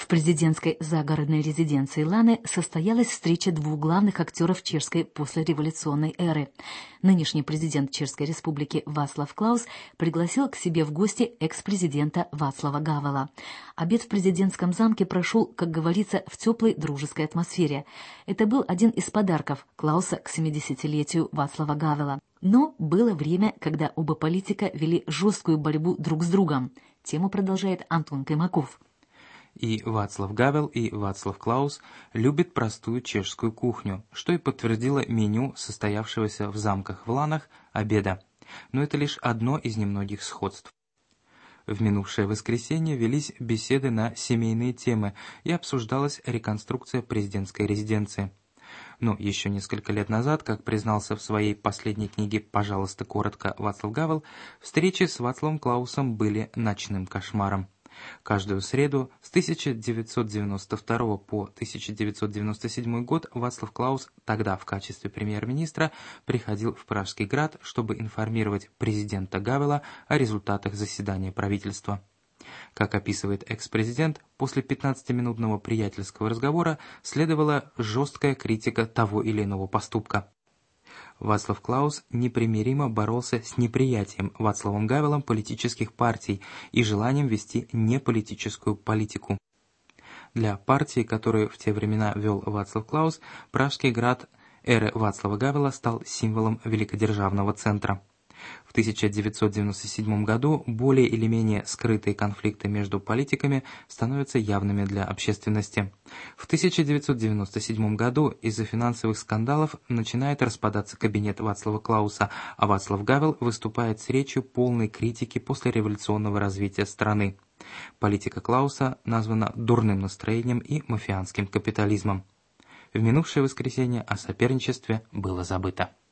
В президентской загородной резиденции Ланы состоялась встреча двух главных актеров чешской послереволюционной эры. Нынешний президент Чешской Республики Václav Klaus пригласил к себе в гости экс-президента Václava Gavela. Обед в президентском замке прошел, как говорится, в теплой дружеской атмосфере. Это был один из подарков Клауса к 70-летию Václava Gavela. Но было время, когда оба политика вели жесткую борьбу друг с другом. Тему продолжает Антон Каймаков. И Václav Gavel, и Václav Klaus любят простую чешскую кухню, что и подтвердило меню состоявшегося в замках в Ланах обеда. Но это лишь одно из немногих сходств. В минувшее воскресенье велись беседы на семейные темы и обсуждалась реконструкция президентской резиденции. Но еще несколько лет назад, как признался в своей последней книге «Пожалуйста, коротко» Václav Gavel, встречи с Václavом Klausом были ночным кошмаром. Каждую среду с 1992 по 1997 год Václav Klaus, тогда в качестве премьер-министра, приходил в Пражский град, чтобы информировать президента Гавела о результатах заседания правительства. Как описывает экс-президент, после 15-минутного приятельского разговора следовала жесткая критика того или иного поступка. Václav Klaus непримиримо боролся с неприятием Václavом Гавелом политических партий и желанием вести неполитическую политику. Для партии, которую в те времена вел Václav Klaus, Пражский град эры Václava Gavela стал символом великодержавного центра. В 1997 году более или менее скрытые конфликты между политиками становятся явными для общественности. В 1997 году из-за финансовых скандалов начинает распадаться кабинет Václava Klausa, а Václav Gavel выступает с речью полной критики послереволюционного развития страны. Политика Клауса названа дурным настроением и мафианским капитализмом. В минувшее воскресенье о соперничестве было забыто.